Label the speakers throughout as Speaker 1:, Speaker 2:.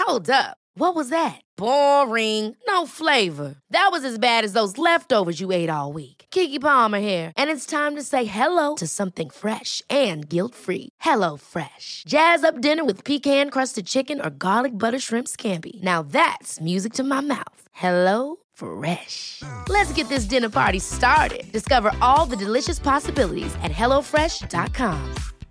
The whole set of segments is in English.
Speaker 1: Hold up. What was that? Boring. No flavor. That was as bad as those leftovers you ate all week. Keke Palmer here, and it's time to say hello to something fresh and guilt-free. Hello Fresh. Jazz up dinner with pecan-crusted chicken or garlic butter shrimp scampi. Now that's music to my mouth. Hello Fresh. Let's get this dinner party started. Discover all the delicious possibilities at hellofresh.com.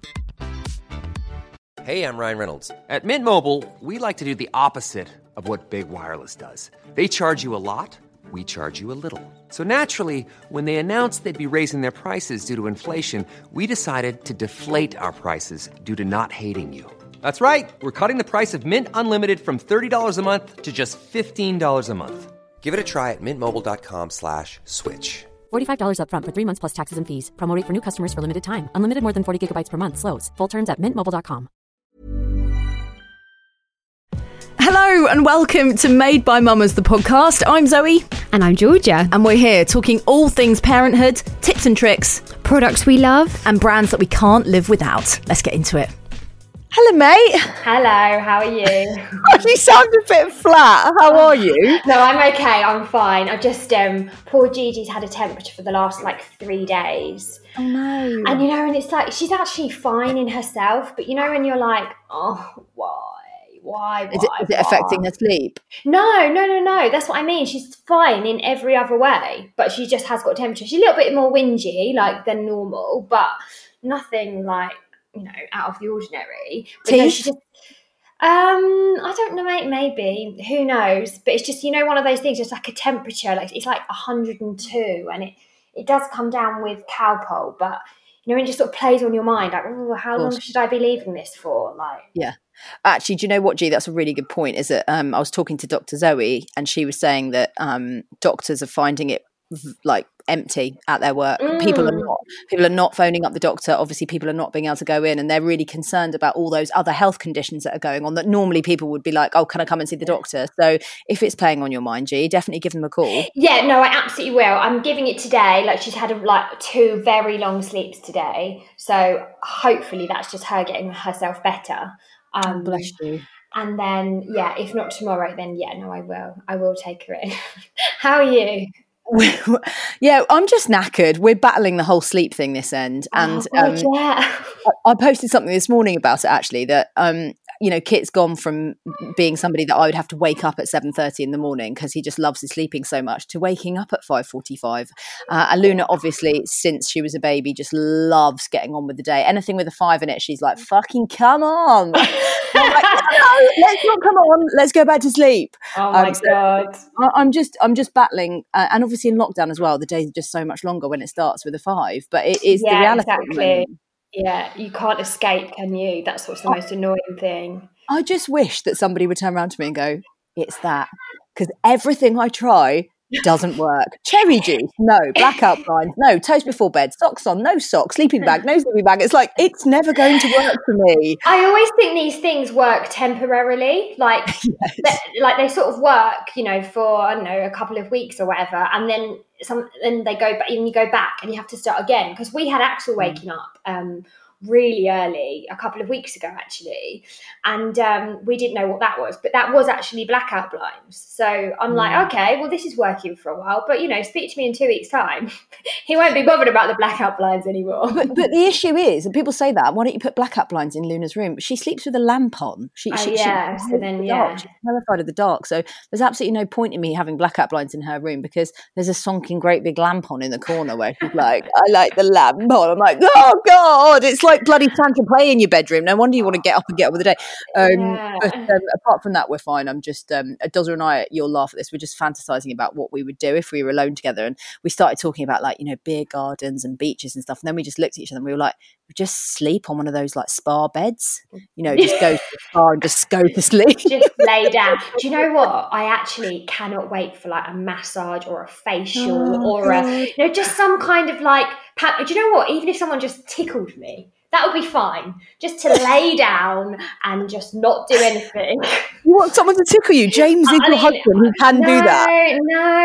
Speaker 2: Hey, I'm Ryan Reynolds. At Mint Mobile, we like to do the opposite of what Big Wireless does. They charge you a lot, we charge you a little. So naturally, when they announced they'd be raising their prices due to inflation, we decided to deflate our prices due to not hating you. That's right. We're cutting the price of Mint Unlimited from $30 a month to just $15 a month. Give it a try at mintmobile.com/switch.
Speaker 3: $45 up front for 3 months plus taxes and fees. Promo rate for new customers for limited time. Unlimited more than 40 gigabytes per month. Slows full terms at mintmobile.com.
Speaker 4: Hello and welcome to Made by Mamas, the podcast. I'm Zoe.
Speaker 5: And I'm Georgia.
Speaker 4: And we're here talking all things parenthood, tips and tricks,
Speaker 5: products we love,
Speaker 4: and brands that we can't live without. Let's get into it. Hello, mate.
Speaker 6: Hello, how are you?
Speaker 4: You sound a bit flat. How are you?
Speaker 6: No, I'm okay. I'm fine. I just, poor Gigi's had a temperature for the last 3 days.
Speaker 4: Oh, no.
Speaker 6: And, and it's like, she's actually fine in herself. But, when you're like, oh, why?
Speaker 4: Is it affecting her sleep?
Speaker 6: No. That's what I mean. She's fine in every other way. But she just has got a temperature. She's a little bit more whingy, than normal. But nothing out of the ordinary.
Speaker 4: Teeth?
Speaker 6: I don't know, mate, maybe. Who knows? But it's just, one of those things, just like a temperature, it's 102, and it does come down with Calpol, but, it just sort of plays on your mind, how long should I be leaving this for?
Speaker 4: Yeah. Actually, do you know what, G? That's a really good point, is that I was talking to Dr. Zoe, and she was saying that doctors are finding it empty at their work. People are not phoning up the doctor. Obviously people are not being able to go in, and they're really concerned about all those other health conditions that are going on that normally people would be like, oh, can I come and see the doctor? So if it's playing on your mind, G, definitely give them a call.
Speaker 6: Yeah, no, I absolutely will. I'm giving it today. She's had 2 very long sleeps today, so hopefully that's just her getting herself better.
Speaker 4: Bless you.
Speaker 6: And then if not tomorrow, then I will take her in. How are you?
Speaker 4: Yeah, I'm just knackered. We're battling the whole sleep thing this end, and I posted something this morning about it, actually, that Kit's gone from being somebody that I would have to wake up at 7:30 in the morning because he just loves his sleeping so much, to waking up at 5:45. And Luna, obviously, since she was a baby, just loves getting on with the day. Anything with a 5 in it, she's like, fucking come on. I'm like, no, let's not come on. Let's go back to sleep.
Speaker 6: Oh my God.
Speaker 4: I'm just battling, and obviously in lockdown as well, the days are just so much longer when it starts with a 5. But it is the reality.
Speaker 6: Exactly. Yeah, you can't escape, can you? That's what's the most annoying thing.
Speaker 4: I just wish that somebody would turn around to me and go, it's that. Because everything I try doesn't work. Cherry juice, no. Blackout blinds, no. Toast before bed, socks on, no socks. Sleeping bag, no sleeping bag. It's it's never going to work for me.
Speaker 6: I always think these things work temporarily.
Speaker 4: Yes.
Speaker 6: They sort of work, for, I don't know, a couple of weeks or whatever. And then they go back, and you go back and you have to start again. Because we had Axel waking up really early a couple of weeks ago, actually, and we didn't know what that was, but that was actually blackout blinds. So I'm like, okay, well, this is working for a while, but speak to me in 2 weeks' time. He won't be bothered about the blackout blinds anymore.
Speaker 4: But the issue is, and people say that, why don't you put blackout blinds in Luna's room? She sleeps with a lamp on. She's terrified of the dark. So there's absolutely no point in me having blackout blinds in her room, because there's a sonking great big lamp on in the corner where she's like, I like the lamp on. I'm like, oh God, it's like bloody Santa play in your bedroom. No wonder you want to get up and get on with the day. But apart from that, we're fine. I'm just Dozer and I, you'll laugh at this, we're just fantasizing about what we would do if we were alone together, and we started talking about beer gardens and beaches and stuff, and then we just looked at each other and we were like, we just sleep on one of those spa beds, just go to the spa and just go to sleep.
Speaker 6: Just lay down. Do you know what? I actually cannot wait for a massage or a facial or just some kind of do you know what? Even if someone just tickled me, that would be fine. Just to lay down and just not do anything.
Speaker 4: You want someone to tickle you? James is your husband who can do that.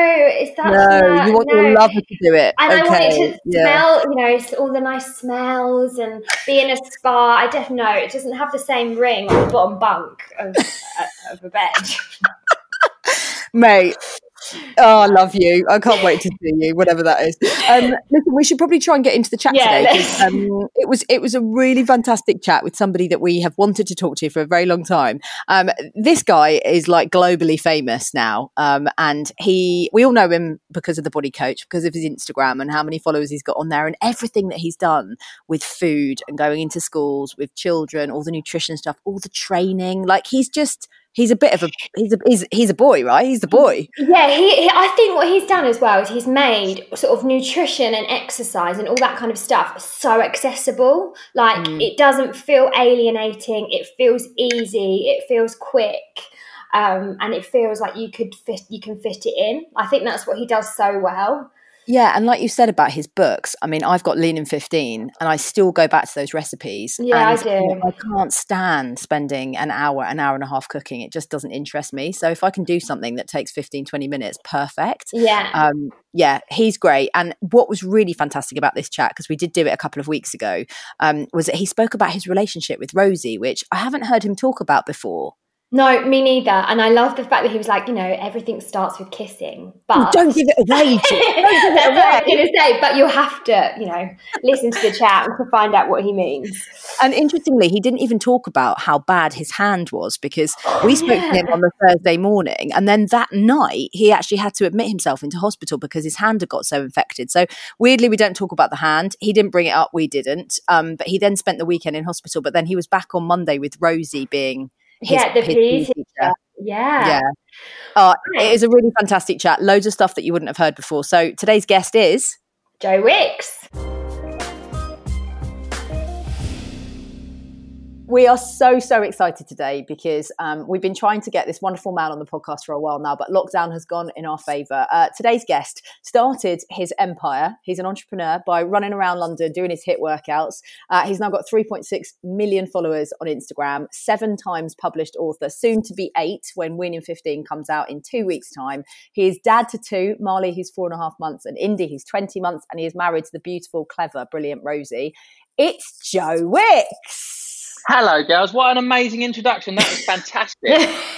Speaker 6: No,
Speaker 4: you want your lover to do it.
Speaker 6: And I want it to smell, all the nice smells and be in a spa. I don't know. It doesn't have the same ring on the bottom bunk of of a bed.
Speaker 4: Mate, I love you. I can't wait to see you, whatever that is. Listen, we should probably try and get into the chat today. It was a really fantastic chat with somebody that we have wanted to talk to for a very long time. This guy is like globally famous now, and we all know him because of The Body Coach, because of his Instagram and how many followers he's got on there, and everything that he's done with food and going into schools with children, all the nutrition stuff, all the training. Like he's a bit of he's a boy, right? He's the boy.
Speaker 6: Yeah, I think what he's done as well is he's made sort of nutrition and exercise and all that kind of stuff so accessible. Like it doesn't feel alienating. It feels easy. It feels quick. And it feels like you can fit it in. I think that's what he does so well.
Speaker 4: Yeah, and like you said about his books, I mean, I've got Lean in 15 and I still go back to those recipes.
Speaker 6: Yeah,
Speaker 4: and
Speaker 6: I do.
Speaker 4: I can't stand spending an hour and a half cooking. It just doesn't interest me. So if I can do something that takes 15, 20 minutes, perfect.
Speaker 6: Yeah.
Speaker 4: Yeah, he's great. And what was really fantastic about this chat, because we did do it a couple of weeks ago, was that he spoke about his relationship with Rosie, which I haven't heard him talk about before.
Speaker 6: No, me neither. And I love the fact that he was like, everything starts with kissing. But
Speaker 4: don't give it away. Don't give it away.
Speaker 6: I was going to say, but you'll have to, listen to the chat to find out what he means.
Speaker 4: And interestingly, he didn't even talk about how bad his hand was, because we spoke to him on the Thursday morning, and then that night he actually had to admit himself into hospital because his hand had got so infected. So weirdly, we don't talk about the hand. He didn't bring it up. We didn't. But he then spent the weekend in hospital. But then he was back on Monday with Rosie being his PE teacher.
Speaker 6: Yeah.
Speaker 4: It is a really fantastic chat. Loads of stuff that you wouldn't have heard before. So today's guest is
Speaker 6: Jo Wicks.
Speaker 4: We are so excited today because we've been trying to get this wonderful man on the podcast for a while now, but lockdown has gone in our favour. Today's guest started his empire. He's an entrepreneur by running around London doing his HIIT workouts. He's now got 3.6 million followers on Instagram, 7 times published author, soon to be 8 when Lean in 15 comes out in 2 weeks' time. He is dad to 2, Marley, who's 4.5 months, and Indy, who's 20 months, and he is married to the beautiful, clever, brilliant Rosie. It's Jo Wicks.
Speaker 7: Hello, girls. What an amazing introduction. That was fantastic.
Speaker 6: You're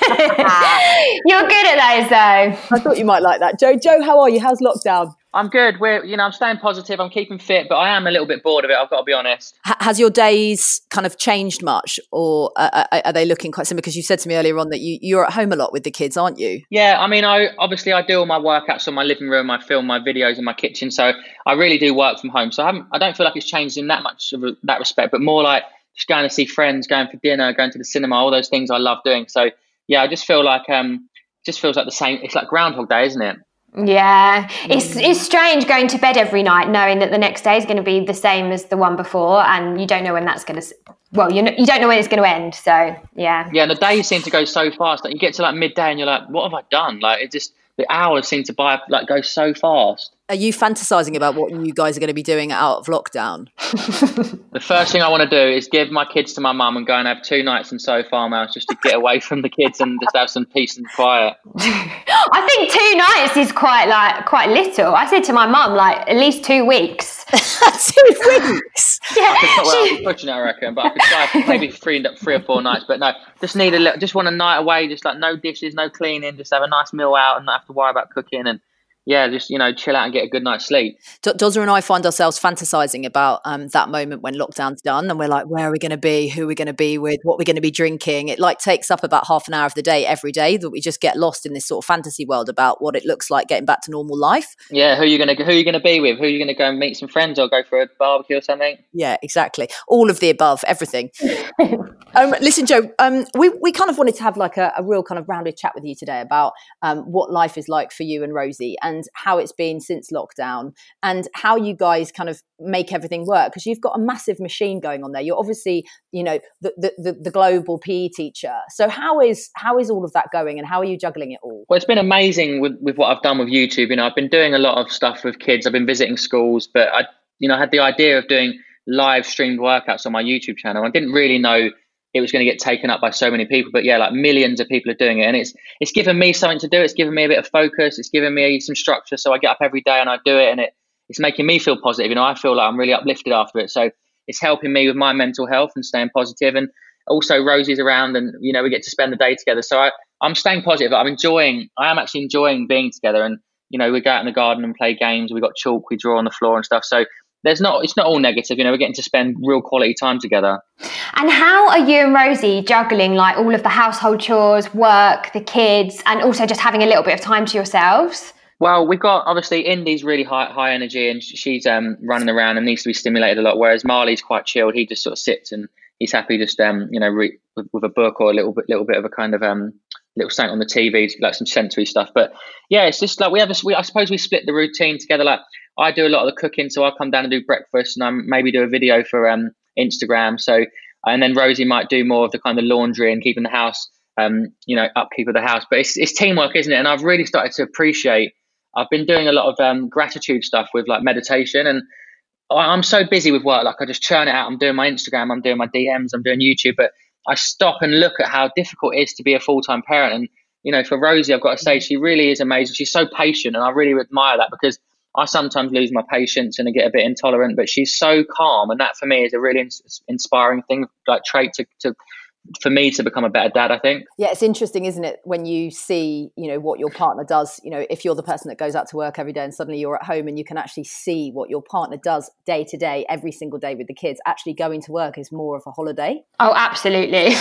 Speaker 6: good at those, though.
Speaker 4: I thought you might like that. Jo, how are you? How's lockdown?
Speaker 7: I'm good. I'm staying positive. I'm keeping fit, but I am a little bit bored of it. I've got to be honest.
Speaker 4: Has your days kind of changed much, or are they looking quite similar? Because you said to me earlier on that you're at home a lot with the kids, aren't you?
Speaker 7: Yeah. I mean, I do all my workouts in my living room. I film my videos in my kitchen. So I really do work from home. So I don't feel like it's changed in that much of that respect, but more like just going to see friends, going for dinner, going to the cinema, all those things I love doing. So yeah, I just feel like just feels like the same. It's like Groundhog Day, isn't it?
Speaker 6: Yeah, it's strange going to bed every night knowing that the next day is going to be the same as the one before, and you don't know when that's going to. Well, you don't know when it's going to end. So yeah.
Speaker 7: Yeah, and the days seem to go so fast. Like you get to like midday and you're like, what have I done? Like the hours seem to go so fast.
Speaker 4: Are you fantasizing about what you guys are going to be doing out of lockdown?
Speaker 7: The first thing I want to do is give my kids to my mum and go and have 2 nights in Soho Farmhouse just to get away from the kids and just have some peace and quiet.
Speaker 6: I think 2 nights is quite little. I said to my mum, at least 2 weeks.
Speaker 4: 2 weeks?
Speaker 6: Yeah.
Speaker 7: I'm pushing it, I reckon, but I could try maybe 3 or 4 nights. But no, just want a night away, just like no dishes, no cleaning, just have a nice meal out and not have to worry about cooking and yeah, just, chill out and get a good night's sleep.
Speaker 4: Dozza and I find ourselves fantasizing about that moment when lockdown's done and we're like, where are we going to be? Who are we going to be with? What are we going to be drinking? It takes up about half an hour of the day every day that we just get lost in this sort of fantasy world about what it looks like getting back to normal life.
Speaker 7: Yeah, who are you going to be with? Who are you going to go and meet some friends or go for a barbecue or something?
Speaker 4: Yeah, exactly. All of the above, everything. Listen, Jo, we kind of wanted to have a real kind of rounded chat with you today about what life is like for you and Rosie and how it's been since lockdown and how you guys kind of make everything work, because you've got a massive machine going on there. You're obviously, the global PE teacher. So how is all of that going and how are you juggling it all?
Speaker 7: Well, it's been amazing with what I've done with YouTube. I've been doing a lot of stuff with kids. I've been visiting schools, but I had the idea of doing live streamed workouts on my YouTube channel. I didn't really know it was going to get taken up by so many people, but yeah, millions of people are doing it. And it's given me something to do. It's given me a bit of focus. It's given me some structure. So I get up every day and I do it, and it's making me feel positive. I feel like I'm really uplifted after it. So it's helping me with my mental health and staying positive. And also Rosie's around, and we get to spend the day together. So I'm staying positive. I am actually enjoying being together, and we go out in the garden and play games. We got chalk, we draw on the floor and stuff. So it's not all negative. We're getting to spend real quality time together.
Speaker 6: And how are you and Rosie juggling like all of the household chores, work, the kids, and also just having a little bit of time to yourselves?
Speaker 7: Well, we've got, obviously, Indy's really high energy, and she's running around and needs to be stimulated a lot, whereas Marley's quite chilled. He just sort of sits and he's happy just with a book or a little bit of a kind of little something on the TV, like some sensory stuff. But yeah, it's just like I suppose we split the routine together. Like I do a lot of the cooking, so I'll come down and do breakfast, and I maybe do a video for Instagram. So, and then Rosie might do more of the kind of laundry and keeping the house, upkeep of the house. But it's teamwork, isn't it? And I've really started to appreciate. I've been doing a lot of gratitude stuff with like meditation, and I'm so busy with work. Like I just churn it out. I'm doing my Instagram, I'm doing my DMs, I'm doing YouTube, but I stop and look at how difficult it is to be a full-time parent. And, for Rosie, I've got to say, she really is amazing. She's so patient, and I really admire that, because I sometimes lose my patience and I get a bit intolerant, but she's so calm. And that for me is a really inspiring thing, like trait for me to become a better dad, I think.
Speaker 4: Yeah, it's interesting, isn't it, when you see, what your partner does, if you're the person that goes out to work every day and suddenly you're at home and you can actually see what your partner does day to day, every single day with the kids. Actually going to work is more of a holiday.
Speaker 6: Oh, absolutely.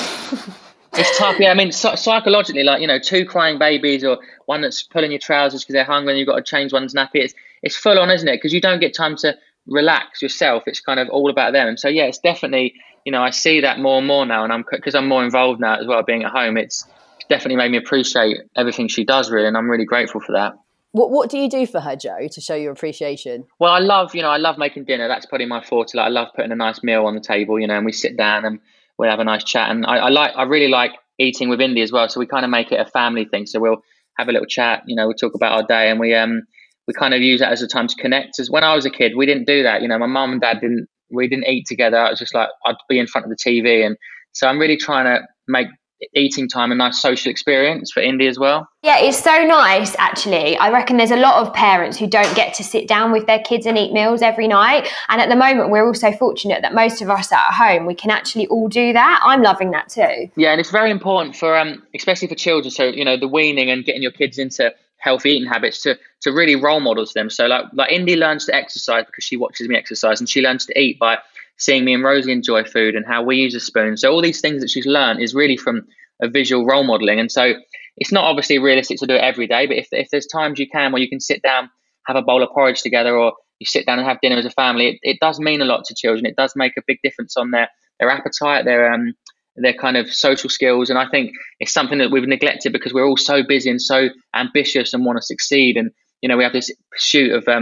Speaker 7: It's tough, yeah. I mean, psychologically, like, two crying babies or one that's pulling your trousers because they're hungry and you've got to change one's nappy. It's full on, isn't it? Because you don't get time to relax yourself. It's kind of all about them. And so, yeah, it's definitely, I see that more and more now, and because I'm more involved now as well, being at home, it's definitely made me appreciate everything she does, really, and I'm really grateful for that.
Speaker 4: What do you do for her, Joe, to show your appreciation?
Speaker 7: Well, I love making dinner. That's probably my forte. Like, I love putting a nice meal on the table, and we sit down and we have a nice chat. And I really like eating with Indy as well. So we kind of make it a family thing. So we'll have a little chat, we'll talk about our day, and we kind of use that as a time to connect. As when I was a kid, we didn't do that. My mum and dad didn't eat together. I was just like, I'd be in front of the TV. And so I'm really trying to make eating time a nice social experience for Indy as well.
Speaker 6: Yeah, it's so nice, actually. I reckon there's a lot of parents who don't get to sit down with their kids and eat meals every night. And at the moment, we're also fortunate that most of us are at home. We can actually all do that. I'm loving that too.
Speaker 7: Yeah, and it's very important for, especially for children. So, the weaning and getting your kids into healthy eating habits to really role model to them. So like Indy learns to exercise because she watches me exercise, and she learns to eat by seeing me and Rosie enjoy food and how we use a spoon. So all these things that she's learned is really from a visual role modeling. And so it's not obviously realistic to do it every day, but if there's times you can where you can sit down, have a bowl of porridge together, or you sit down and have dinner as a family, it does mean a lot to children. It does make a big difference on their appetite, their kind of social skills. And I think it's something that we've neglected because we're all so busy and so ambitious and want to succeed. And, we have this pursuit of,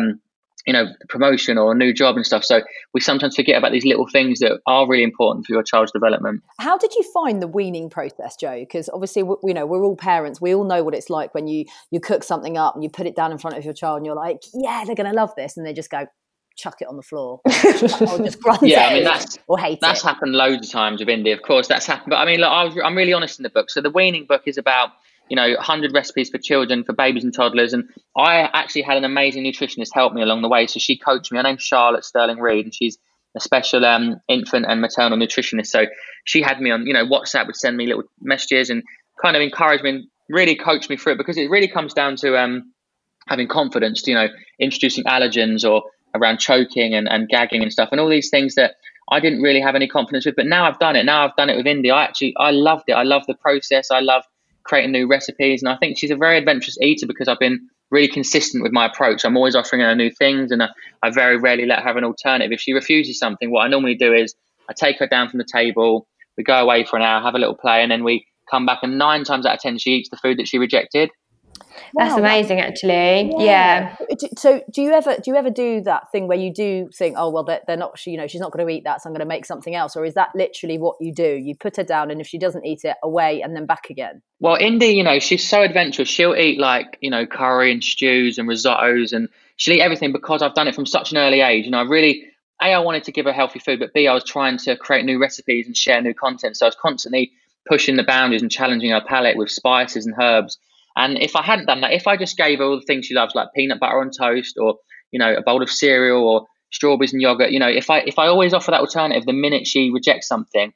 Speaker 7: promotion or a new job and stuff. So we sometimes forget about these little things that are really important for your child's development.
Speaker 4: How did you find the weaning process, Joe? Because obviously, we're all parents. We all know what it's like when you cook something up and you put it down in front of your child and you're like, yeah, they're going to love this. And they just go, chuck it on the floor or just grunt or hate
Speaker 7: that's happened loads of times with Indy. Of course, that's happened. But I mean, look, I'm really honest in the book. So the weaning book is about 100 recipes for children, for babies and toddlers. And I actually had an amazing nutritionist help me along the way. So she coached me. Her name's Charlotte Sterling Reed, and she's a special infant and maternal nutritionist. So she had me on, WhatsApp, would send me little messages and kind of encourage me and really coach me through it, because it really comes down to having confidence, introducing allergens or around choking and gagging and stuff, and all these things that I didn't really have any confidence with. But now I've done it. Now I've done it with Indy. I loved it. I love the process. I love creating new recipes. And I think she's a very adventurous eater because I've been really consistent with my approach. I'm always offering her new things, and I very rarely let her have an alternative. If she refuses something, what I normally do is I take her down from the table, we go away for an hour, have a little play, and then we come back, and 9 times out of 10 she eats the food that she rejected.
Speaker 6: That's amazing, actually. Yeah.
Speaker 4: So do you ever do that thing where you do think, oh well, they're not, she's not going to eat that, so I'm going to make something else? Or is that literally what you do? You put her down, and if she doesn't eat it, away and then back again?
Speaker 7: Well, Indy, she's so adventurous. She'll eat curry and stews and risottos, and she'll eat everything because I've done it from such an early age. And I really, I wanted to give her healthy food, but B, I was trying to create new recipes and share new content. So I was constantly pushing the boundaries and challenging her palate with spices and herbs. And if I hadn't done that, if I just gave her all the things she loves, like peanut butter on toast, or, a bowl of cereal, or strawberries and yogurt, if I always offer that alternative, the minute she rejects something,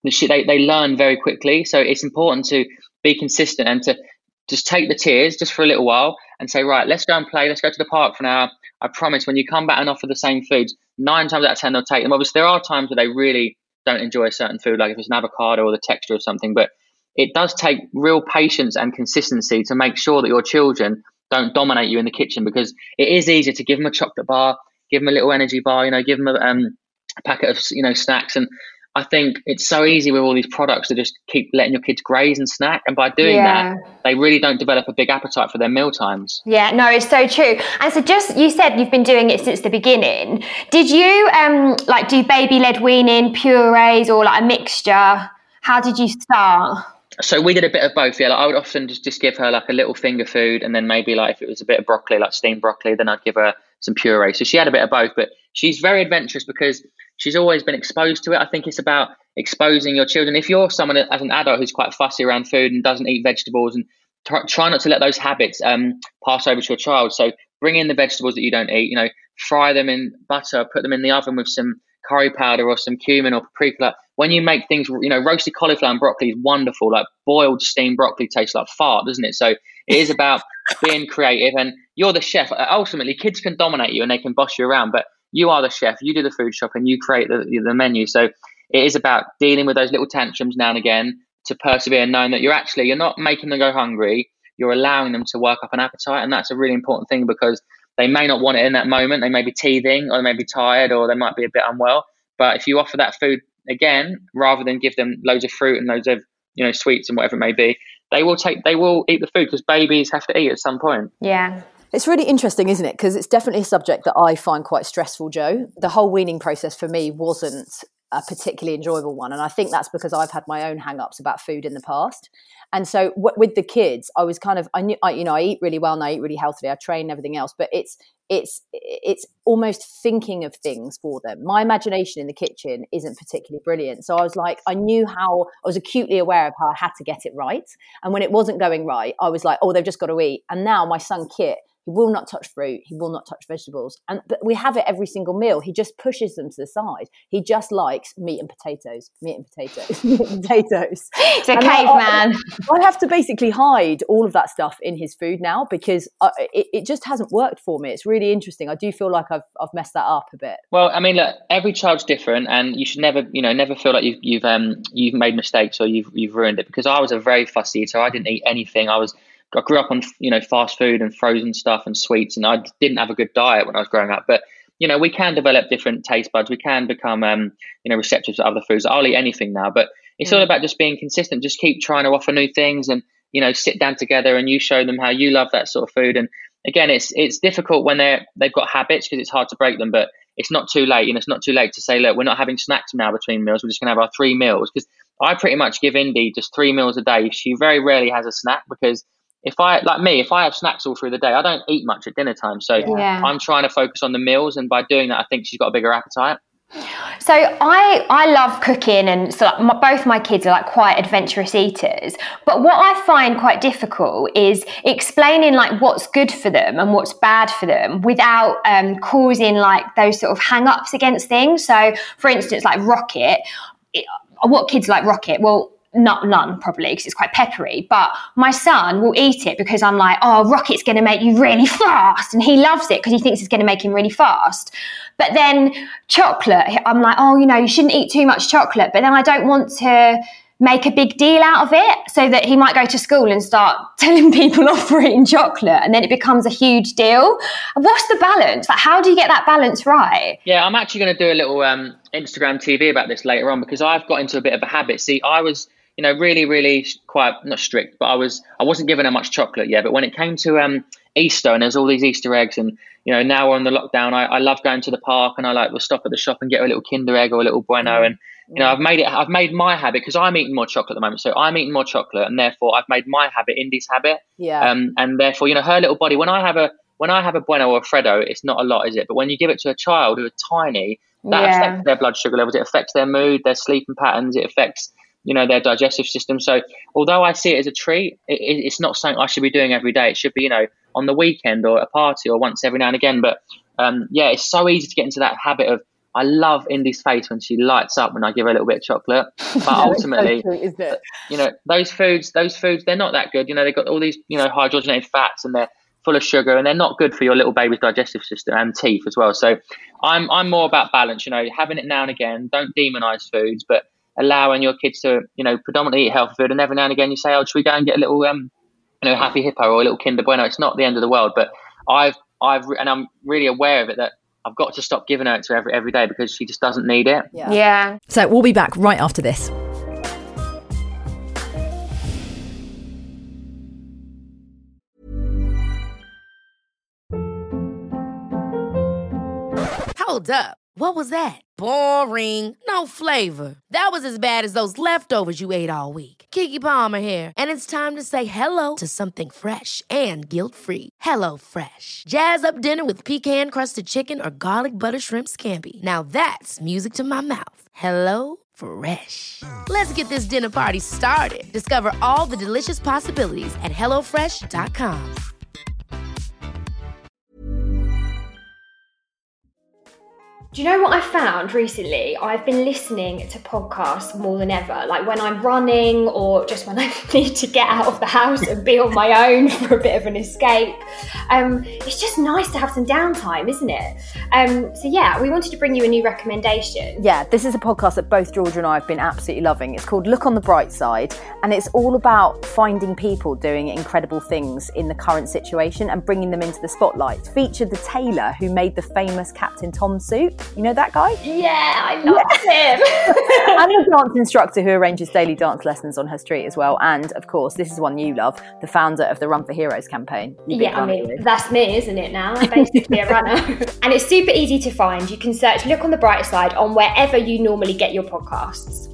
Speaker 7: they learn very quickly. So it's important to be consistent and to just take the tears just for a little while and say, right, let's go and play. Let's go to the park for an hour. I promise when you come back and offer the same foods, 9 times out of 10, they'll take them. Obviously, there are times where they really don't enjoy a certain food, like if it's an avocado or the texture of something. But it does take real patience and consistency to make sure that your children don't dominate you in the kitchen, because it is easier to give them a chocolate bar, give them a little energy bar, give them a packet of, snacks. And I think it's so easy with all these products to just keep letting your kids graze and snack. And by doing that, they really don't develop a big appetite for their meal times.
Speaker 6: Yeah, no, it's so true. And so you said you've been doing it since the beginning. Did you do baby-led weaning, purees, or like a mixture? How did you start?
Speaker 7: So we did a bit of both. Yeah, I would often just give her like a little finger food, and then maybe like if it was a bit of broccoli, like steamed broccoli, then I'd give her some puree. So she had a bit of both, but she's very adventurous because she's always been exposed to it. I think it's about exposing your children. If you're someone as an adult who's quite fussy around food and doesn't eat vegetables, and try not to let those habits pass over to your child. So bring in the vegetables that you don't eat, fry them in butter, put them in the oven with some curry powder or some cumin or paprika. When you make things, roasted cauliflower and broccoli is wonderful. Like boiled steamed broccoli tastes like fart, doesn't it? So it is about being creative, and you're the chef. Ultimately, kids can dominate you and they can boss you around, but you are the chef. You do the food shopping, you create the menu. So it is about dealing with those little tantrums now and again to persevere, knowing that you're not making them go hungry. You're allowing them to work up an appetite, and that's a really important thing, because they may not want it in that moment. They may be teething, or they may be tired, or they might be a bit unwell. But if you offer that food again, rather than give them loads of fruit and loads of sweets and whatever it may be, they will eat the food, because babies have to eat at some point.
Speaker 6: Yeah.
Speaker 4: It's really interesting, isn't it? Because it's definitely a subject that I find quite stressful, Jo. The whole weaning process for me wasn't a particularly enjoyable one. And I think that's because I've had my own hang-ups about food in the past. And so with the kids, I was I eat really well and I eat really healthily. I train and everything else, but it's almost thinking of things for them. My imagination in the kitchen isn't particularly brilliant. So I was like, I was acutely aware of how I had to get it right. And when it wasn't going right, I was like, oh, they've just got to eat. And now my son Kit, he will not touch fruit. He will not touch vegetables. But we have it every single meal. He just pushes them to the side. He just likes meat and potatoes. Meat and potatoes.
Speaker 6: It's a caveman.
Speaker 4: I have to basically hide all of that stuff in his food now, because it just hasn't worked for me. It's really interesting. I do feel like I've messed that up a bit.
Speaker 7: Well, I mean, look, every child's different, and you should never feel like you've made mistakes or you've ruined it. Because I was a very fussy eater. I didn't eat anything. I grew up on fast food and frozen stuff and sweets, and I didn't have a good diet when I was growing up. But we can develop different taste buds. We can become receptive to other foods. I'll eat anything now, but it's all about just being consistent. Just keep trying to offer new things, and sit down together and you show them how you love that sort of food. And again, it's difficult when they've got habits, because it's hard to break them. But it's not too late. It's not too late to say, look, we're not having snacks now between meals. We're just going to have our 3 meals. Because I pretty much give Indy just 3 meals a day. She very rarely has a snack, because if I have snacks all through the day, I don't eat much at dinner time. So I'm trying to focus on the meals, and by doing that, I think she's got a bigger appetite.
Speaker 6: So I love cooking, and so both my kids are quite adventurous eaters. But what I find quite difficult is explaining what's good for them and what's bad for them without causing those sort of hang-ups against things. So, for instance, Rocket. What kids like Rocket? Well, none probably, because it's quite peppery, but my son will eat it because I'm like, oh, Rocket's going to make you really fast, and he loves it because he thinks it's going to make him really fast. But then chocolate, I'm like, oh, you shouldn't eat too much chocolate, but then I don't want to make a big deal out of it, so that he might go to school and start telling people off for eating chocolate, and then it becomes a huge deal. What's the balance? How do you get that balance right?
Speaker 7: Yeah, I'm actually going to do a little Instagram TV about this later on, because I've got into a bit of a habit. See, I was really, really quite not strict, but I wasn't giving her much chocolate yet. But when it came to Easter, and there's all these Easter eggs, and now we're on the lockdown, I love going to the park, and we'll stop at the shop and get a little Kinder Egg or a little Bueno, and I've made my habit, because I'm eating more chocolate at the moment. So I'm eating more chocolate, and therefore I've made my habit Indy's habit.
Speaker 4: Yeah.
Speaker 7: And therefore, her little body, when I have a Bueno or a Freddo, it's not a lot, is it? But when you give it to a child who are tiny, that affects their blood sugar levels. It affects their mood, their sleeping patterns. It affects their digestive system. So although I see it as a treat, it's not something I should be doing every day. It should be, on the weekend or a party or once every now and again. But it's so easy to get into that habit of I love Indy's face when she lights up when I give her a little bit of chocolate. But ultimately,
Speaker 4: so sweet, isn't it?
Speaker 7: You know, those foods, they're not that good. You know, they've got all these, you know, hydrogenated fats and they're full of sugar and they're not good for your little baby's digestive system and teeth as well. So I'm more about balance, you know, having it now and again. Don't demonize foods, but allowing your kids to, you know, predominantly eat healthy food. And every now and again you say, oh, should we go and get a little, you know, Happy Hippo or a little Kinder Bueno? It's not the end of the world, but I'm really aware of it, that I've got to stop giving her to every day because she just doesn't need it.
Speaker 6: Yeah.
Speaker 8: So we'll be back right after this.
Speaker 1: Hold up. What was that? Boring. No flavor. That was as bad as those leftovers you ate all week. Keke Palmer here, and it's time to say hello to something fresh and guilt-free. HelloFresh. Jazz up dinner with pecan-crusted chicken or garlic butter shrimp scampi. Now that's music to my mouth. HelloFresh. Let's get this dinner party started. Discover all the delicious possibilities at HelloFresh.com.
Speaker 6: Do you know what I found recently? I've been listening to podcasts more than ever, like when I'm running or just when I need to get out of the house and be on my own for a bit of an escape. It's just nice to have some downtime, isn't it? So yeah, we wanted to bring you a new recommendation.
Speaker 4: Yeah, this is a podcast that both Georgia and I have been absolutely loving. It's called Look on the Bright Side, and it's all about finding people doing incredible things in the current situation and bringing them into the spotlight. Featured the tailor who made the famous Captain Tom suit. You know that guy?
Speaker 6: Yeah, I love him.
Speaker 4: And a dance instructor who arranges daily dance lessons on her street as well. And of course, this is one you love, the founder of the Run for Heroes campaign.
Speaker 6: Yeah, I mean, that's me, isn't it now? I'm basically a runner. And it's super easy to find. You can search Look on the Bright Side on wherever you normally get your podcasts.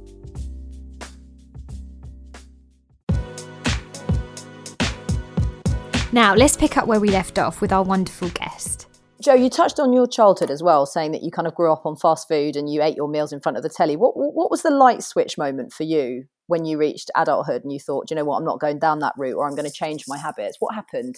Speaker 5: Now, let's pick up where we left off with our wonderful guest.
Speaker 4: Jo, you touched on your childhood as well, saying that you kind of grew up on fast food and you ate your meals in front of the telly. What was the light switch moment for you when you reached adulthood and you thought, do you know what, I'm not going down that route or I'm going to change my habits? What happened?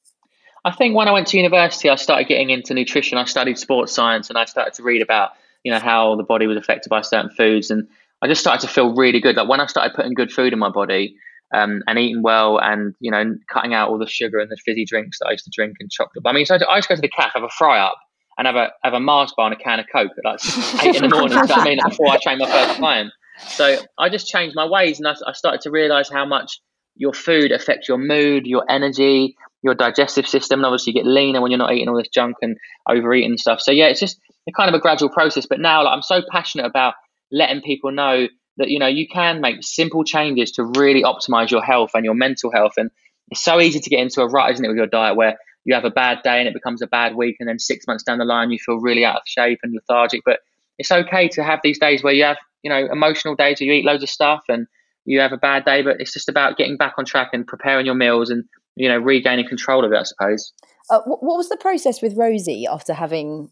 Speaker 7: I think when I went to university, I started getting into nutrition. I studied sports science and I started to read about, you know, how the body was affected by certain foods. And I just started to feel really good. Like when I started putting good food in my body, and eating well and, you know, cutting out all the sugar and the fizzy drinks that I used to drink and chocolate. I mean, so I used to go to the cafe, have a fry up and have a Mars bar and a can of Coke at like 8 in the morning, you know what I mean, before I trained my first client. So I just changed my ways and I started to realise how much your food affects your mood, your energy, your digestive system. And obviously you get leaner when you're not eating all this junk and overeating and stuff. So yeah, it's just a kind of a gradual process. But now like, I'm so passionate about letting people know that, you know, you can make simple changes to really optimize your health and your mental health. And it's so easy to get into a rut, isn't it, with your diet where you have a bad day and it becomes a bad week. And then 6 months down the line, you feel really out of shape and lethargic. But it's okay to have these days where you have, you know, emotional days where you eat loads of stuff and you have a bad day. But it's just about getting back on track and preparing your meals and, you know, regaining control of it, I suppose.
Speaker 4: What was the process with Rosie after having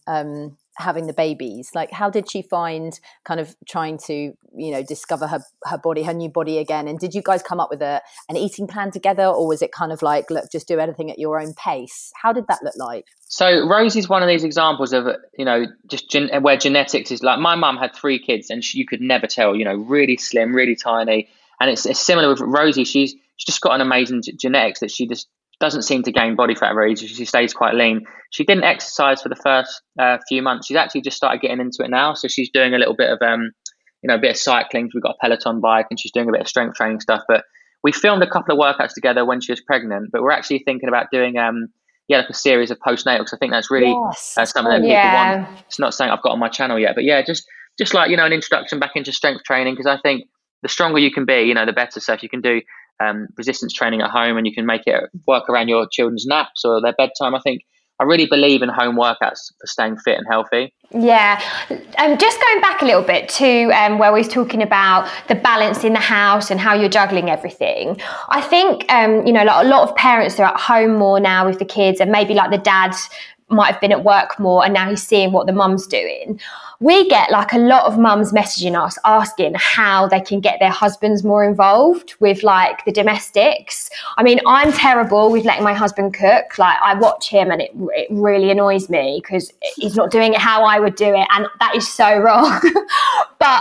Speaker 4: the babies? Like, how did she find kind of trying to, you know, discover her body, her new body again? And did you guys come up with an eating plan together, or was it kind of like, look, just do anything at your own pace? How did that look like?
Speaker 7: So Rosie's one of these examples of, you know, just where genetics is like, my mum had 3 kids and you could never tell, you know, really slim, really tiny. And it's similar with Rosie. She's just got an amazing genetics that she just doesn't seem to gain body fat very easily. She stays quite lean. She didn't exercise for the first few months. She's actually just started getting into it now. So she's doing a little bit of, you know, a bit of cycling. We've got a Peloton bike and she's doing a bit of strength training stuff. But we filmed a couple of workouts together when she was pregnant. But we're actually thinking about doing, like a series of postnatal, because I think that's really something that people want. It's not something I've got on my channel yet. But yeah, just like, you know, an introduction back into strength training, because I think the stronger you can be, you know, the better. So if you can do resistance training at home and you can make it work around your children's naps or their bedtime, I really believe in home workouts for staying fit and healthy.
Speaker 6: Yeah. Just going back a little bit to where we was talking about the balance in the house and how you're juggling everything. I think, you know, like a lot of parents are at home more now with the kids, and maybe like the dad might have been at work more and now he's seeing what the mum's doing. We get like a lot of mums messaging us asking how they can get their husbands more involved with like the domestics. I mean, I'm terrible with letting my husband cook. Like I watch him and it really annoys me because he's not doing it how I would do it, and that is so wrong. But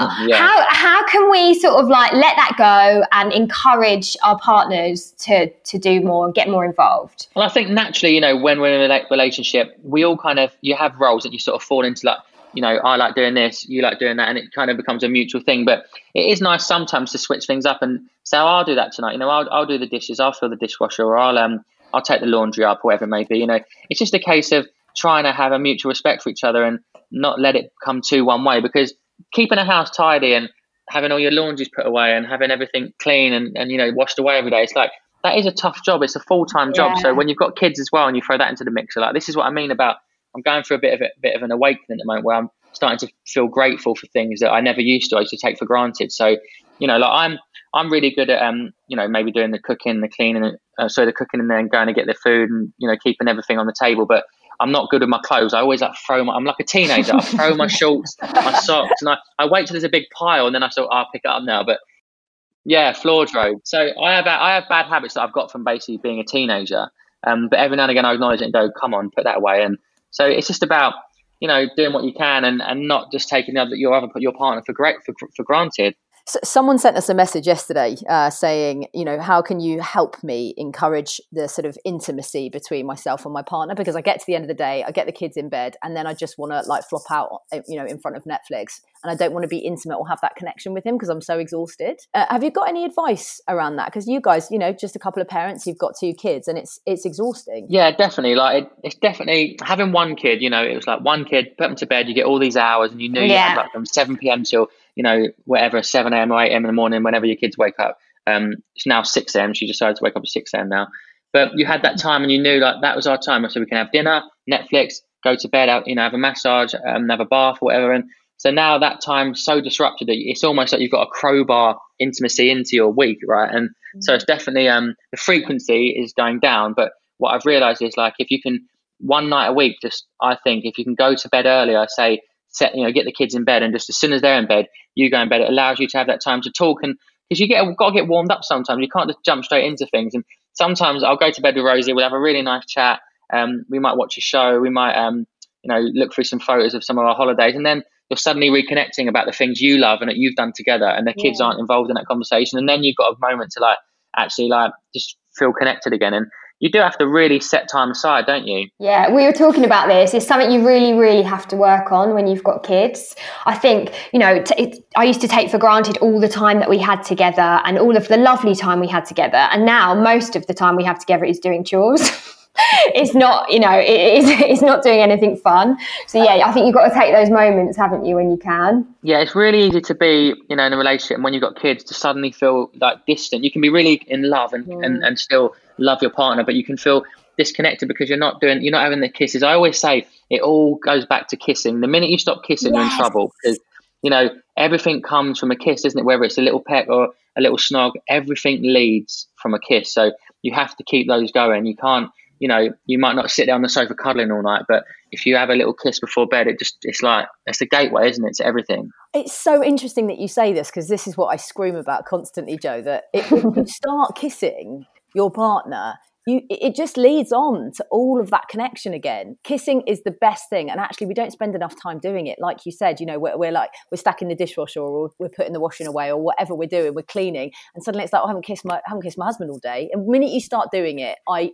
Speaker 6: how can we sort of like let that go and encourage our partners to do more and get more involved?
Speaker 7: Well, I think naturally, you know, when we're in a relationship, we all kind of, you have roles that you sort of fall into, like, you know, I like doing this, you like doing that, and it kind of becomes a mutual thing. But it is nice sometimes to switch things up and say, oh, I'll do that tonight. You know, I'll do the dishes, I'll fill the dishwasher, or I'll take the laundry up, whatever it may be. You know, it's just a case of trying to have a mutual respect for each other and not let it come too one way, because keeping a house tidy and having all your laundries put away and having everything clean and you know, washed away every day, it's like, that is a tough job. It's a full-time job. So when you've got kids as well and you throw that into the mixer, like, this is what I mean about, I'm going through a bit of an awakening at the moment where I'm starting to feel grateful for things that I never used to. I used to take for granted. So, you know, like I'm really good at, you know, maybe doing the cooking, the cleaning, the cooking and then going to get the food and, you know, keeping everything on the table. But I'm not good with my clothes. I always like I'm like a teenager. I throw my shorts, my socks, and I wait till there's a big pile and then I thought, I'll pick it up now. But yeah, floor drove. So I have bad habits that I've got from basically being a teenager. But every now and again I acknowledge it and go, come on, put that away. And so it's just about, you know, doing what you can and not just taking your partner for granted.
Speaker 4: So someone sent us a message yesterday saying, you know, how can you help me encourage the sort of intimacy between myself and my partner? Because I get to the end of the day, I get the kids in bed and then I just want to like flop out, you know, in front of Netflix. And I don't want to be intimate or have that connection with him because I'm so exhausted. Have you got any advice around that? Because you guys, you know, just a couple of parents, you've got 2 kids and it's exhausting.
Speaker 7: Yeah, definitely. Like it's definitely having one kid, you know, it was like one kid, put them to bed, you get all these hours and you knew you had like from 7 p.m. till, you know, whatever, 7 a.m. or 8 a.m. in the morning, whenever your kids wake up. It's now 6 a.m. She decided to wake up at 6 a.m. now. But you had that time and you knew like that was our time. So we can have dinner, Netflix, go to bed, you know, have a massage, have a bath, whatever. And so now that time's so disrupted that it's almost like you've got a crowbar intimacy into your week, right? And so it's definitely, the frequency is going down. But what I've realized is like, if you can, one night a week, just, I think if you can go to bed earlier, say, get the kids in bed and just as soon as they're in bed, you go in bed, it allows you to have that time to talk. And because got to get warmed up sometimes, you can't just jump straight into things. And sometimes I'll go to bed with Rosie, we'll have a really nice chat. We might watch a show, we might, you know, look through some photos of some of our holidays, and then you're suddenly reconnecting about the things you love and that you've done together, and the kids aren't involved in that conversation. And then you've got a moment to like actually like just feel connected again. And you do have to really set time aside, don't you? Yeah,
Speaker 6: we were talking about this. It's something you really, really have to work on when you've got kids. I think, you know, I used to take for granted all the time that we had together and all of the lovely time we had together. And now most of the time we have together is doing chores. It's not, you know, it's not doing anything fun. So yeah, I think you've got to take those moments, haven't you, when you can?
Speaker 7: Yeah, it's really easy to be, you know, in a relationship, and when you've got kids, to suddenly feel like distant. You can be really in love and still love your partner, but you can feel disconnected because you're not having the kisses. I always say it all goes back to kissing. The minute you stop kissing, you're in trouble, because, you know, everything comes from a kiss, isn't it? Whether it's a little peck or a little snog, everything leads from a kiss. So you have to keep those going. You can't, you know, you might not sit there on the sofa cuddling all night, but if you have a little kiss before bed, it's like, it's the gateway, isn't it, to everything.
Speaker 4: It's so interesting that you say this, because this is what I scream about constantly, Joe, that if you start kissing your partner, it just leads on to all of that connection again. Kissing is the best thing, and actually we don't spend enough time doing it. Like you said, you know, we're stacking the dishwasher, or we're putting the washing away, or whatever we're doing, we're cleaning, and suddenly it's like, I haven't kissed my husband all day. And the minute you start doing it, I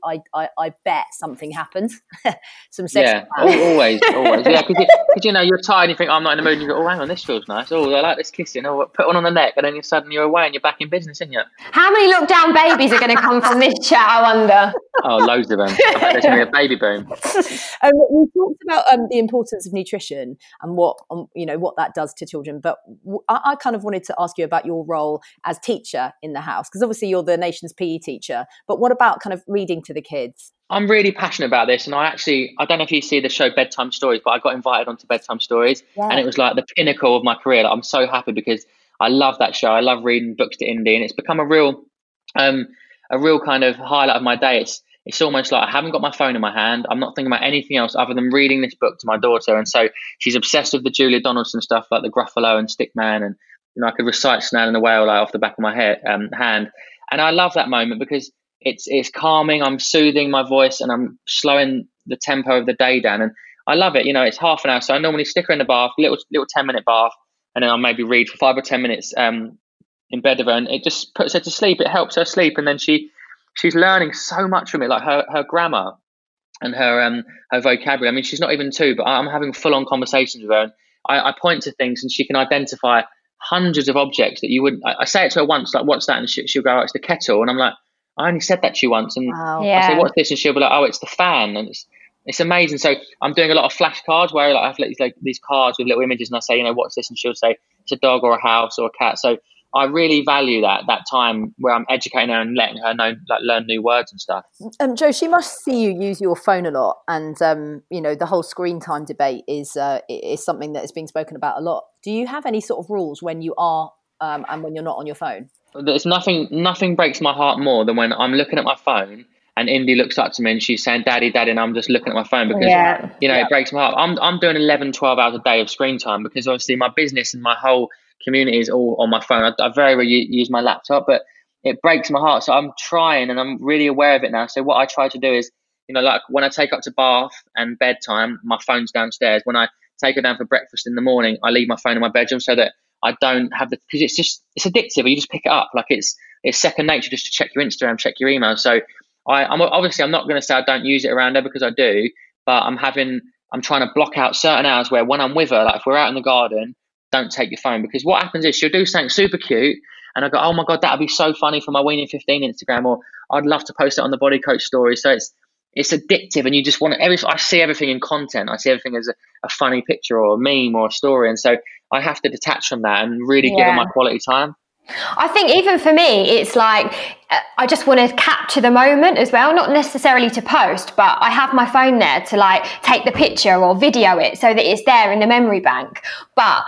Speaker 4: bet something happens. Some sex.
Speaker 7: Yeah, always. Yeah, because you know, you're tired and you think, I'm not in the mood, and you go, oh, hang on, this feels nice. Oh, I like this kissing. Oh, put one on the neck, and then you're away and you're back in business, aren't you?
Speaker 6: How many lockdown babies are going to come from this chat, I wonder?
Speaker 7: Oh, loads of them. I bet there's going to be a baby boom.
Speaker 4: We talked about the importance of nutrition and what that does to children. But I kind of wanted to ask you about your role as teacher in the house, because obviously you're the nation's PE teacher. But what about kind of reading to the kids?
Speaker 7: I'm really passionate about this, and I don't know if you see the show Bedtime Stories, but I got invited onto Bedtime Stories, and it was like the pinnacle of my career. Like, I'm so happy because I love that show. I love reading books to Indy, and it's become a real kind of highlight of my day. it's almost like I haven't got my phone in my hand. I'm not thinking about anything else other than reading this book to my daughter. And so she's obsessed with the Julia Donaldson stuff, like the Gruffalo and Stickman. And, I could recite Snail and the Whale like off the back of my hand. And I love that moment because it's calming. I'm soothing my voice and I'm slowing the tempo of the day down. And I love it. It's half an hour. So I normally stick her in the bath, little 10-minute bath. And then I'll maybe read for 5 or 10 minutes in bed of her. And it just puts her to sleep. It helps her sleep. And then she's learning so much from it, like her grammar and her vocabulary. I mean, she's not even 2, but I'm having full-on conversations with her. And I point to things and she can identify hundreds of objects that you wouldn't. I say it to her once, like, what's that? And she'll go, oh, it's the kettle. And I'm like, I only said that to you once. And I say, what's this? And she'll be like, oh, it's the fan. And it's amazing. So I'm doing a lot of flashcards where I have these cards with little images and I say, what's this? And she'll say, it's a dog or a house or a cat. So I really value that time where I'm educating her and letting her know, like, learn new words and stuff.
Speaker 4: Jo, she must see you use your phone a lot, and the whole screen time debate is something that is being spoken about a lot. Do you have any sort of rules when you are and when you're not on your phone?
Speaker 7: There's nothing breaks my heart more than when I'm looking at my phone and Indy looks up to me and she's saying, "Daddy, Daddy," and I'm just looking at my phone because it breaks my heart. I'm doing 11, 12 hours a day of screen time because obviously my business and my whole community is all on my phone. I very rarely use my laptop, but it breaks my heart. So I'm trying, and I'm really aware of it now. So what I try to do is, like when I take her up to bath and bedtime, my phone's downstairs. When I take her down for breakfast in the morning, I leave my phone in my bedroom so that I don't have because it's addictive. You just pick it up like it's second nature just to check your Instagram, check your email. So I'm obviously I'm not going to say I don't use it around her because I do, but I'm trying to block out certain hours where when I'm with her, like if we're out in the garden, don't take your phone, because what happens is she'll do something super cute and I go, oh my God, that'd be so funny for my Weaning 15 Instagram, or I'd love to post it on the Body Coach story. So it's addictive, and you just want to, I see everything in content. I see everything as a funny picture or a meme or a story. And so I have to detach from that and really give her my quality time.
Speaker 6: I think even for me, it's like I just want to capture the moment as well, not necessarily to post, but I have my phone there to like take the picture or video it so that it's there in the memory bank. But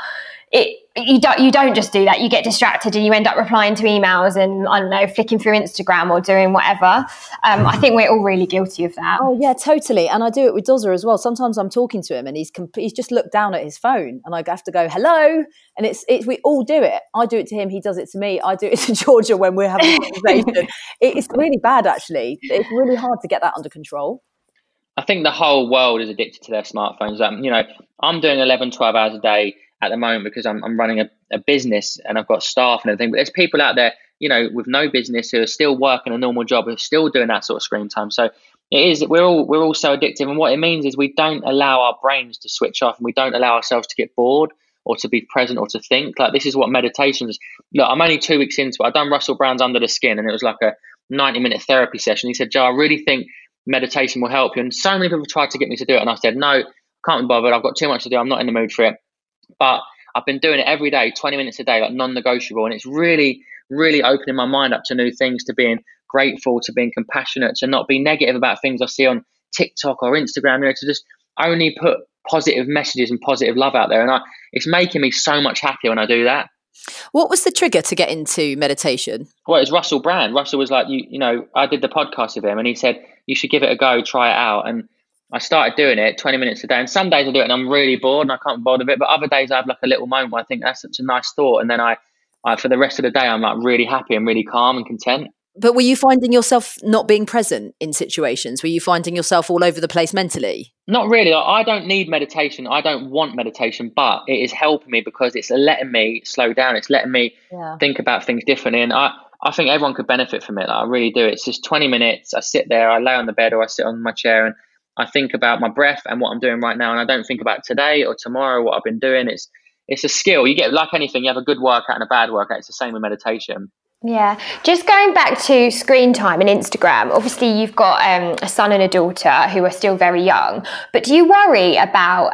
Speaker 6: you don't just do that. You get distracted and you end up replying to emails and, I don't know, flicking through Instagram or doing whatever. I think we're all really guilty of that.
Speaker 4: Oh yeah, totally. And I do it with Dozza as well. Sometimes I'm talking to him and he's just looked down at his phone and I have to go, hello. And it's we all do it. I do it to him. He does it to me. I do it to Georgia when we're having a conversation. It's really bad, actually. It's really hard to get that under control.
Speaker 7: I think the whole world is addicted to their smartphones. I'm doing 11, 12 hours a day at the moment because I'm running a business and I've got staff and everything, but there's people out there, with no business who are still working a normal job, who are still doing that sort of screen time. So we're all so addictive, and what it means is we don't allow our brains to switch off, and we don't allow ourselves to get bored or to be present or to think. Like, this is what meditation is. Look, I'm only 2 weeks into it. I've done Russell Brand's Under the Skin, and it was like a 90-minute therapy session. He said, "Jo, I really think meditation will help you." And so many people tried to get me to do it, and I said, no, can't be bothered. I've got too much to do. I'm not in the mood for it. But I've been doing it every day, 20 minutes a day, like non-negotiable. And it's really, really opening my mind up to new things, to being grateful, to being compassionate, to not be negative about things I see on TikTok or Instagram, to just only put positive messages and positive love out there. And it's making me so much happier when I do that.
Speaker 4: What was the trigger to get into meditation?
Speaker 7: Well, it's Russell Brand. Russell was like, I did the podcast with him and he said, you should give it a go, try it out. And I started doing it 20 minutes a day. And some days I do it and I'm really bored and I can't be bothered with it. But other days I have like a little moment where I think that's such a nice thought. And then I for the rest of the day, I'm like really happy and really calm and content.
Speaker 4: But were you finding yourself not being present in situations? Were you finding yourself all over the place mentally?
Speaker 7: Not really. I don't need meditation. I don't want meditation, but it is helping me because it's letting me slow down. It's letting me think about things differently. And I think everyone could benefit from it. Like, I really do. It's just 20 minutes. I sit there, I lay on the bed or I sit on my chair and I think about my breath and what I'm doing right now. And I don't think about today or tomorrow, what I've been doing. It's a skill. You get, like anything, you have a good workout and a bad workout. It's the same with meditation.
Speaker 6: Yeah. Just going back to screen time and Instagram, obviously you've got a son and a daughter who are still very young, but do you worry about,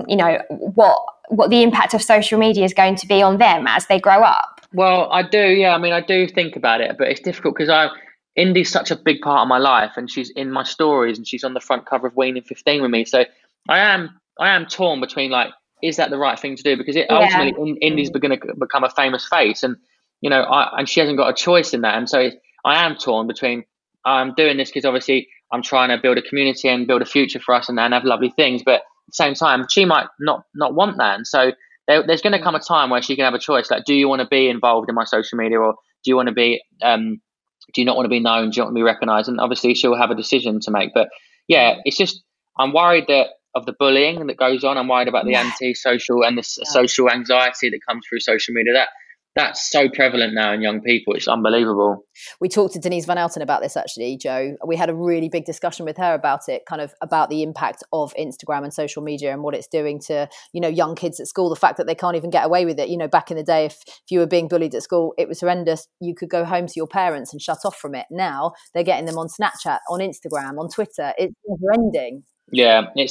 Speaker 6: what the impact of social media is going to be on them as they grow up?
Speaker 7: Well, I do. Yeah. I mean, I do think about it, but it's difficult because Indy's such a big part of my life and she's in my stories and she's on the front cover of Weaning 15 with me. So I am torn between like, is that the right thing to do? Because ultimately Indy's going to become a famous face and and she hasn't got a choice in that. And so I am torn between I'm doing this because obviously I'm trying to build a community and build a future for us and have lovely things. But at the same time, she might not want that. And so there's going to come a time where she can have a choice. Like, do you want to be involved in my social media, or do you want to be, do you not want to be known? Do you want to be recognized? And obviously she'll have a decision to make. But yeah, it's just, I'm worried of the bullying that goes on. I'm worried about the anti-social and the social anxiety that comes through social media. That's so prevalent now in young people. It's unbelievable.
Speaker 4: We talked to Denise Van Elton about this, actually, Joe. We had a really big discussion with her about it, kind of about the impact of Instagram and social media and what it's doing to, young kids at school. The fact that they can't even get away with it. Back in the day, if you were being bullied at school, it was horrendous. You could go home to your parents and shut off from it. Now they're getting them on Snapchat, on Instagram, on Twitter. It's never ending.
Speaker 7: Yeah, it's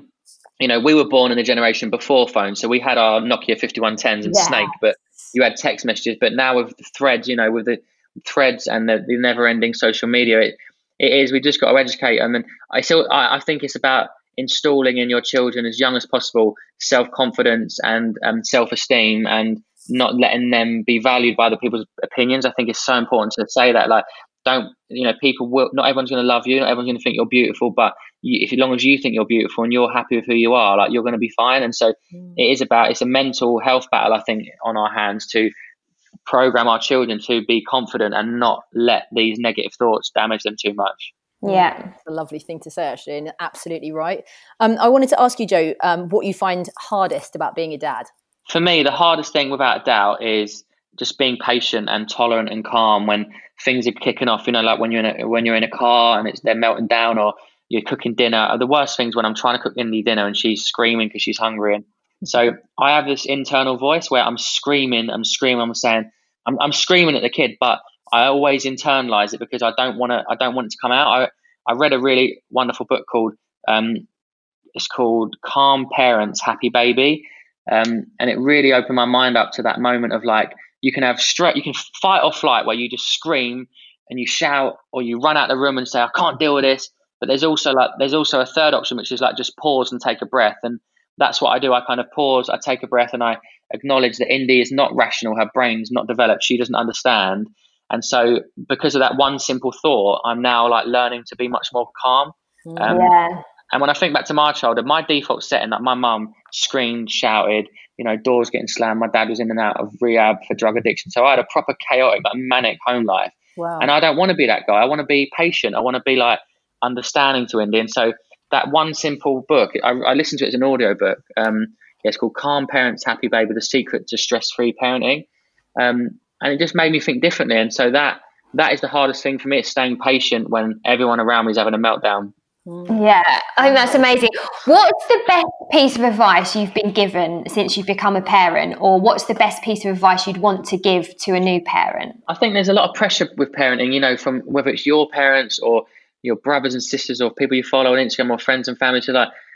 Speaker 7: we were born in the generation before phones, so we had our Nokia 5110s and Snake, but you had text messages. But now with the threads, with the threads and the never-ending social media, it is, we just got to educate them. And I think it's about installing in your children as young as possible self-confidence and self-esteem, and not letting them be valued by other people's opinions. I think it's so important to say that, like, people will, not everyone's going to love you, not everyone's going to think you're beautiful, but as long as you think you're beautiful and you're happy with who you are, like, you're going to be fine. And so it's a mental health battle, I think, on our hands, to program our children to be confident and not let these negative thoughts damage them too much.
Speaker 6: Yeah,
Speaker 4: it's a lovely thing to say, actually, and absolutely right. I wanted to ask you, Joe, what you find hardest about being a dad.
Speaker 7: For me, the hardest thing, without a doubt, is just being patient and tolerant and calm when things are kicking off. Like when you're in a car and they're melting down, or you're cooking dinner. The worst things when I'm trying to cook Indy dinner and she's screaming because she's hungry. And so I have this internal voice where I'm screaming. I'm saying, I'm screaming at the kid, but I always internalize it because I don't want it to come out. I read a really wonderful book called it's called Calm Parents, Happy Baby. And it really opened my mind up to that moment of, like, you can fight or flight, where you just scream and you shout, or you run out the room and say, I can't deal with this. But there's also a third option, which is like, just pause and take a breath. And that's what I do. I kind of pause, I take a breath, and I acknowledge that Indy is not rational. Her brain's not developed. She doesn't understand. And so because of that one simple thought, I'm now, like, learning to be much more calm. And when I think back to my childhood, my default setting, that my mum screamed, shouted, doors getting slammed. My dad was in and out of rehab for drug addiction. So I had a proper chaotic, like, manic home life.
Speaker 4: Wow.
Speaker 7: And I don't want to be that guy. I want to be patient. I want to be, like, understanding to Indy. And so that one simple book, I listened to it as an audio book. It's called Calm Parents, Happy Baby, The Secret to Stress-Free Parenting. And it just made me think differently. And so that is the hardest thing for me. It's staying patient when everyone around me is having a meltdown.
Speaker 6: Yeah, I think that's amazing. What's the best piece of advice you've been given since you've become a parent, or what's the best piece of advice you'd want to give to a new parent?
Speaker 7: I think there's a lot of pressure with parenting, from whether it's your parents or your brothers and sisters or people you follow on Instagram or friends and family,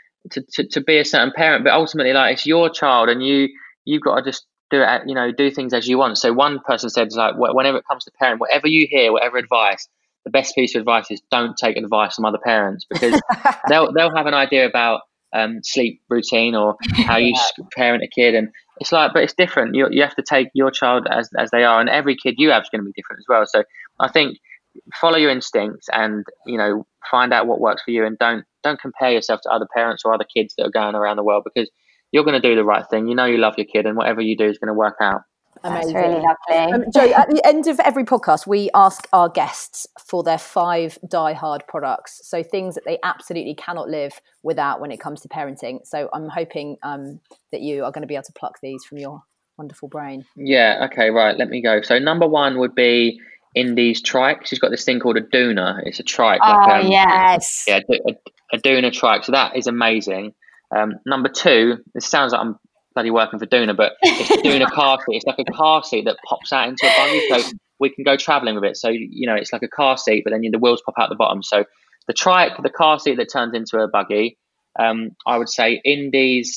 Speaker 7: to be a certain parent. But ultimately, like, it's your child, and you've got to just do it, do things as you want. So one person said, like, whenever it comes to parenting, whatever you hear, whatever advice, the best piece of advice is don't take advice from other parents, because they'll have an idea about sleep routine or how you parent a kid, and it's like, but it's different. You have to take your child as they are, and every kid you have is going to be different as well. So I think follow your instincts and find out what works for you, and don't compare yourself to other parents or other kids that are going around the world, because you're going to do the right thing. You love your kid, and whatever you do is going to work out.
Speaker 4: Amazing.
Speaker 6: That's really lovely.
Speaker 4: Joe, at the end of every podcast, we ask our guests for their 5 die-hard products. So things that they absolutely cannot live without when it comes to parenting. So I'm hoping that you are going to be able to pluck these from your wonderful brain.
Speaker 7: Yeah, okay, right. Let me go. So number 1 would be Indy's trike. She's got this thing called a Doona. It's a trike.
Speaker 6: Yes.
Speaker 7: Yeah, a Doona trike. So that is amazing. Number 2, this sounds like I'm bloody working for Doona, but it's a Doona car seat. It's like a car seat that pops out into a buggy, so we can go traveling with it. So it's like a car seat, but then the wheels pop out the bottom. So the trike, the car seat that turns into a buggy. I would say Indy's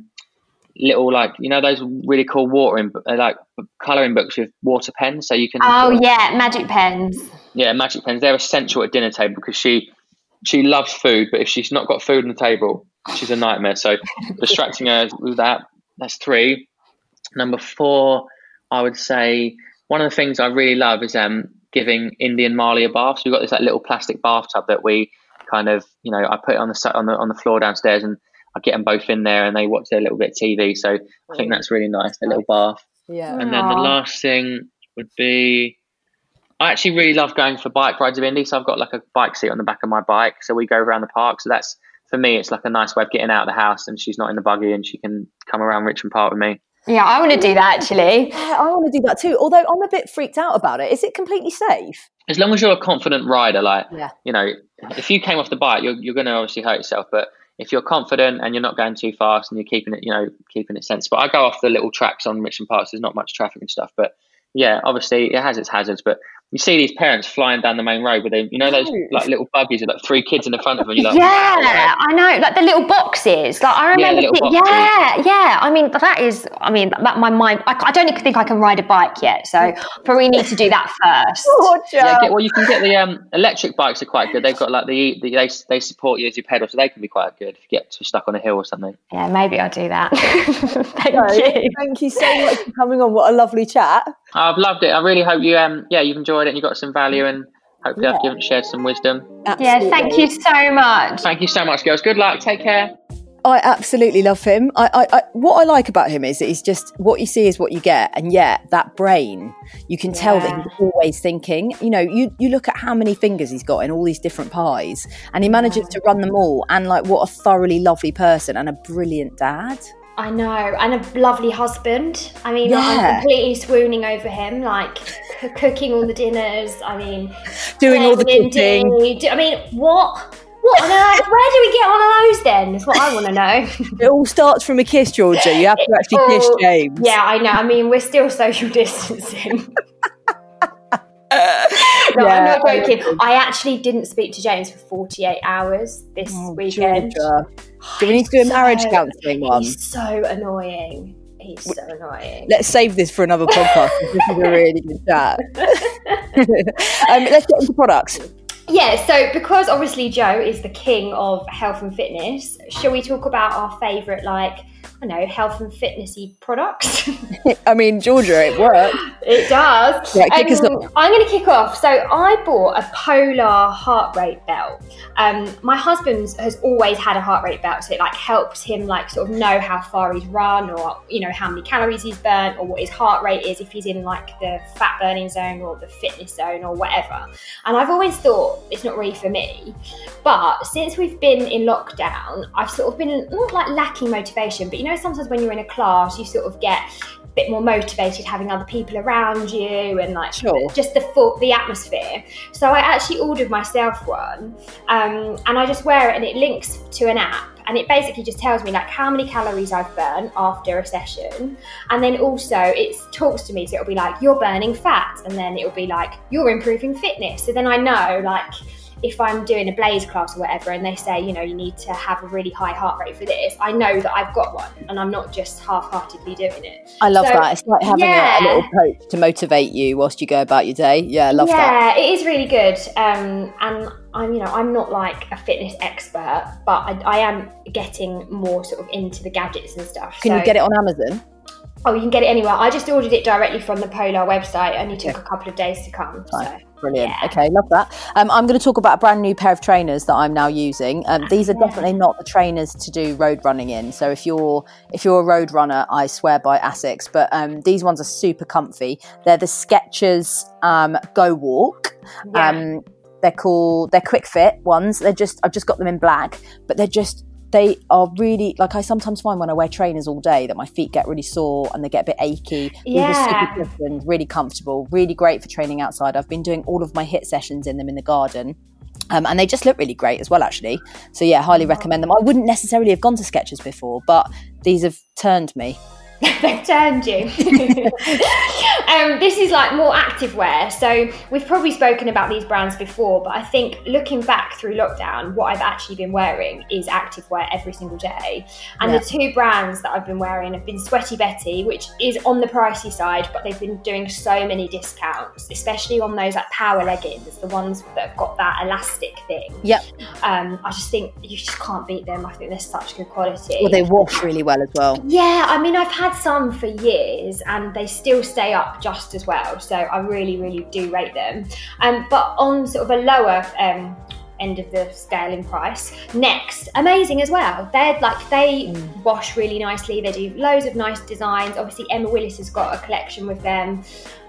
Speaker 7: little, like, those really cool colouring books with water pens, so you can.
Speaker 6: Magic pens.
Speaker 7: Yeah, magic pens. They're essential at dinner table, because she loves food, but if she's not got food on the table, she's a nightmare. So distracting her with that. That's 3. Number 4, I would say one of the things I really love is giving Indy and Marley a bath. So we've got this little plastic bathtub that we kind of, you know, I put it on the floor downstairs, and I get them both in there and they watch their little bit of TV. So I think that's really nice, their little bath.
Speaker 4: Yeah.
Speaker 7: And then the last thing would be, I actually really love going for bike rides with Indy. So I've got like a bike seat on the back of my bike. So we go around the park. So that's, for me, it's like a nice way of getting out of the house, and she's not in the buggy and she can come around Richmond Park with me.
Speaker 6: Yeah, I want to do that actually.
Speaker 4: Yeah, I want to do that too. Although I'm a bit freaked out about it. Is it completely safe?
Speaker 7: As long as you're a confident rider, you know, if you came off the bike, you're going to obviously hurt yourself. But if you're confident and you're not going too fast and you're keeping it sensible. I go off the little tracks on Richmond Park, so there's not much traffic and stuff. But yeah, obviously it has its hazards. But you see these parents flying down the main road with those like little buggies with like 3 kids in the front of them. You're like,
Speaker 6: yeah, I know, like the little boxes. Like I remember, I mean, my mind. I don't even think I can ride a bike yet, so probably need to do that first.
Speaker 7: You can get the electric bikes are quite good. They've got like they support you as you pedal, so they can be quite good if you get stuck on a hill or something.
Speaker 6: Yeah, maybe I'll do that.
Speaker 4: Thank you so much for coming on. What a lovely chat.
Speaker 7: I've loved it. I really hope you've enjoyed it and you got some value, and hopefully I've shared some wisdom.
Speaker 4: Absolutely.
Speaker 6: Yeah, thank you so much.
Speaker 7: Thank you so much, girls. Good luck. Take care.
Speaker 4: I absolutely love him. I what I like about him is that he's just, what you see is what you get, and yet that brain, you can tell that he's always thinking. You know, you look at how many fingers he's got in all these different pies, and he manages to run them all. And like, what a thoroughly lovely person and a brilliant dad.
Speaker 6: I know, and a lovely husband. I mean, I'm completely swooning over him, like cooking all the dinners. I mean,
Speaker 4: doing all the cooking.
Speaker 6: I mean, what on earth? Where do we get one of those then? Is what I want to know.
Speaker 4: It all starts from a kiss, Georgia. You have to actually kiss James.
Speaker 6: Yeah, I know. I mean, we're still social distancing. No, I'm not joking. I actually didn't speak to James for 48 hours this weekend.
Speaker 4: Georgia. Do we need to do a marriage counselling one?
Speaker 6: He's so annoying.
Speaker 4: Let's save this for another podcast. This is a really good chat. Let's get into products.
Speaker 6: Yeah, so because obviously Joe is the king of health and fitness, shall we talk about our favourite, health and fitnessy products?
Speaker 4: I mean, Georgia, it works.
Speaker 6: It does.
Speaker 4: Right, kick us off.
Speaker 6: I'm going to kick off. So I bought a Polar heart rate belt. My husband has always had a heart rate belt, so it helps him sort of know how far he's run, or how many calories he's burnt, or what his heart rate is if he's in the fat burning zone or the fitness zone or whatever. And I've always thought it's not really for me, but since we've been in lockdown, I've sort of been not lacking motivation, but sometimes when you're in a class you sort of get a bit more motivated having other people around you and just the atmosphere. So I actually ordered myself one, and I just wear it, and it links to an app, and it basically just tells me how many calories I've burnt after a session, and then also it talks to me, so it'll be you're burning fat, and then it'll be you're improving fitness. So then I know if I'm doing a Blaze class or whatever, and they say, you need to have a really high heart rate for this, I know that I've got one, and I'm not just half-heartedly doing it.
Speaker 4: I love that. It's like having a little coach to motivate you whilst you go about your day. Yeah, I love that.
Speaker 6: Yeah, it is really good. And I'm not a fitness expert, but I am getting more sort of into the gadgets and stuff.
Speaker 4: Can you get it on Amazon?
Speaker 6: Oh, you can get it anywhere. I just ordered it directly from the Polar website. It only took a couple of days to come.
Speaker 4: Right. So. Brilliant. Yeah. Okay, love that. I'm going to talk about a brand new pair of trainers that I'm now using. These are definitely not the trainers to do road running in. So if you're a road runner, I swear by Asics. But these ones are super comfy. They're the Skechers Go Walk. Yeah. They're quick fit ones. I've just got them in black, but they are really, I sometimes find when I wear trainers all day that my feet get really sore and they get a bit achy.
Speaker 6: Yeah.
Speaker 4: These are super cushioned, really comfortable, really great for training outside. I've been doing all of my HIIT sessions in them in the garden. And they just look really great as well, actually. So yeah, highly recommend them. I wouldn't necessarily have gone to Skechers before, but these have turned me.
Speaker 6: They've turned you. This is more active wear. So we've probably spoken about these brands before, but I think looking back through lockdown, what I've actually been wearing is active wear every single day. And the two brands that I've been wearing have been Sweaty Betty, which is on the pricey side, but they've been doing so many discounts, especially on those power leggings, the ones that have got that elastic thing.
Speaker 4: Yep.
Speaker 6: I just think you just can't beat them. I think they're such good quality.
Speaker 4: Well, they wash really well as well.
Speaker 6: Yeah, I mean, I've had some for years and they still stay up just as well, so I really do rate them, but on sort of a lower end of the scale in price. Next, amazing as well. They wash really nicely. They do loads of nice designs. Obviously, Emma Willis has got a collection with them.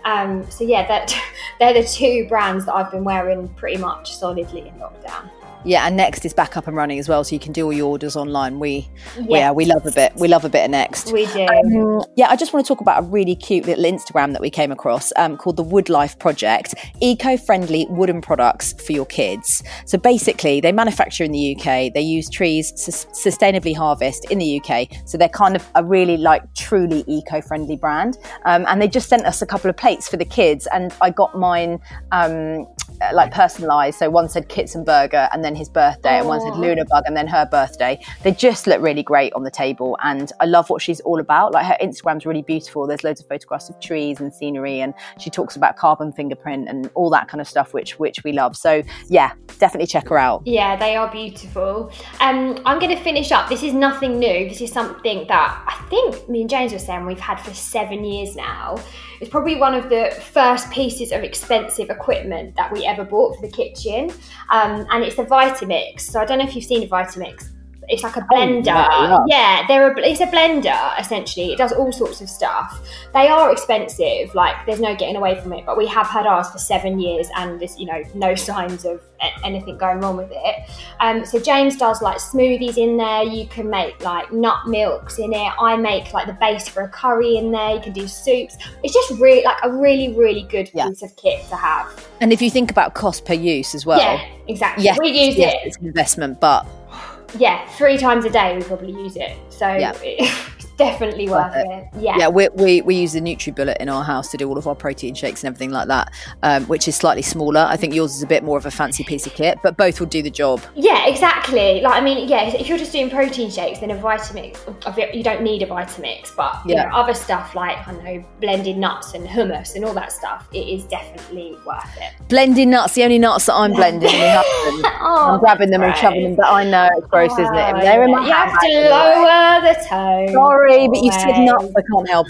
Speaker 6: So yeah, they're the two brands that I've been wearing pretty much solidly in lockdown.
Speaker 4: Yeah, and Next is back up and running as well, so you can do all your orders online. We love a bit. We love a bit of Next.
Speaker 6: We do.
Speaker 4: I just want to talk about a really cute little Instagram that we came across called the Wood Life Project. Eco-friendly wooden products for your kids. So basically, they manufacture in the UK. They use trees sustainably harvest in the UK. So they're kind of a really truly eco-friendly brand. And they just sent us a couple of plates for the kids, and I got mine personalised. So one said Kits and Burger and then his birthday, and one said Luna Bug and then her birthday. They just look really great on the table, and I love what she's all about. Her Instagram's really beautiful. There's loads of photographs of trees and scenery, and she talks about carbon fingerprint and all that kind of stuff, which we love. So yeah, definitely check her out.
Speaker 6: Yeah, they are beautiful. I'm going to finish up. This is nothing new. This is something that I think me and James were saying we've had for 7 years now. It's probably one of the first pieces of expensive equipment that we ever bought for the kitchen, and it's a Vitamix. So I don't know if you've seen a Vitamix. It's like a blender. It's a blender, essentially. It does all sorts of stuff. They are expensive, there's no getting away from it, but we have had ours for 7 years, and there's, no signs of anything going wrong with it. So James does smoothies in there. You can make nut milks in it. I make the base for a curry in there. You can do soups. It's just really a really, really good piece of kit to have.
Speaker 4: And if you think about cost per use as well.
Speaker 6: Yeah, exactly.
Speaker 4: Yes,
Speaker 6: we use it.
Speaker 4: It's an investment, but...
Speaker 6: Yeah, 3 times a day we probably use it. So it's definitely worth it.
Speaker 4: Yeah, we use the NutriBullet in our house to do all of our protein shakes and everything like that, which is slightly smaller. I think yours is a bit more of a fancy piece of kit, but both will do the job.
Speaker 6: Yeah, exactly. If you're just doing protein shakes, then a Vitamix, you don't need a Vitamix, but other stuff blended nuts and hummus and all that stuff, it is definitely worth it.
Speaker 4: Blended nuts, the only nuts that I'm blending in my husband. I'm grabbing them and shoving them, but I know it's gross, isn't it? They're in my
Speaker 6: you have to lower the tone.
Speaker 4: Sorry, but you said nuts, I can't help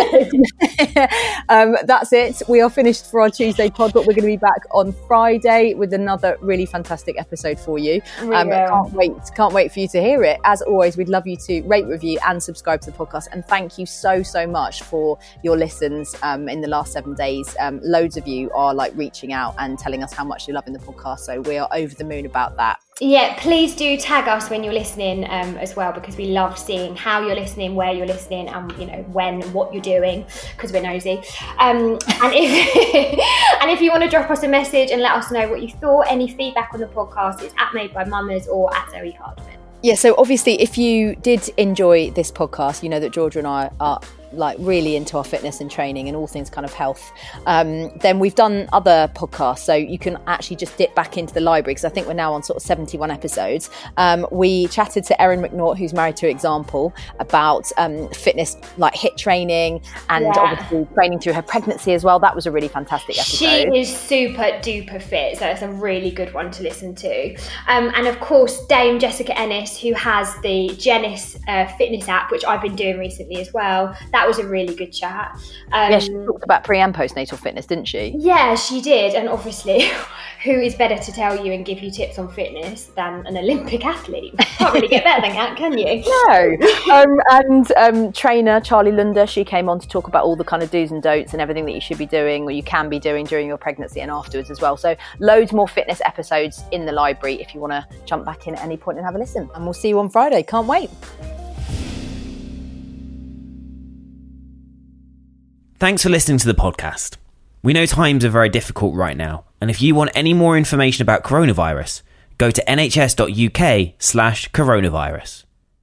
Speaker 4: it. That's it. We are finished for our Tuesday pod, but we're going to be back on Friday with another really fantastic episode for you. Can't wait for you to hear it. As always, we'd love you to rate, review and subscribe to the podcast, and thank you so much for your listens in the last 7 days. Loads of you are reaching out and telling us how much you're loving the podcast, so we are over the moon about that.
Speaker 6: Yeah, please do tag us when you're listening as well, because we love seeing how you're listening, where you're listening, and when and what you're doing, because we're nosy. And if you want to drop us a message and let us know what you thought, any feedback on the podcast, it's at Made by Mamas or at Zoe Hardman.
Speaker 4: Yeah, so obviously if you did enjoy this podcast, you know that Georgia and I are really into our fitness and training and all things kind of health, then we've done other podcasts, so you can actually just dip back into the library, because I think we're now on sort of 71 episodes. We chatted to Erin McNaught, who's married to Example, about fitness, HIIT training, and obviously training through her pregnancy as well. That was a really fantastic episode.
Speaker 6: She is super duper fit, so it's a really good one to listen to. And of course Dame Jessica Ennis, who has the Genis fitness app, which I've been doing recently as well. That was a really good chat.
Speaker 4: She talked about pre and postnatal fitness, didn't she? Yeah,
Speaker 6: she did. And obviously, who is better to tell you and give you tips on fitness than an Olympic athlete? Can't really get better than that, can you?
Speaker 4: No. And trainer Charlie Lunder, she came on to talk about all the kind of do's and don'ts and everything that you should be doing, or you can be doing during your pregnancy and afterwards as well. So loads more fitness episodes in the library if you want to jump back in at any point and have a listen. And we'll see you on Friday. Can't wait.
Speaker 9: Thanks for listening to the podcast. We know times are very difficult right now, and if you want any more information about coronavirus, go to nhs.uk/coronavirus.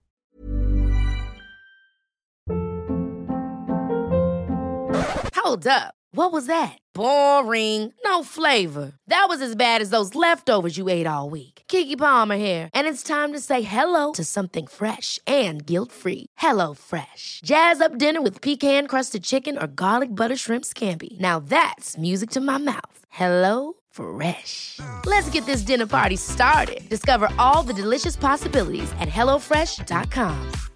Speaker 1: Hold up. What was that? Boring. No flavor. That was as bad as those leftovers you ate all week. Keke Palmer here, and it's time to say hello to something fresh and guilt-free. HelloFresh. Jazz up dinner with pecan-crusted chicken or garlic butter shrimp scampi. Now that's music to my mouth. HelloFresh. Let's get this dinner party started. Discover all the delicious possibilities at HelloFresh.com.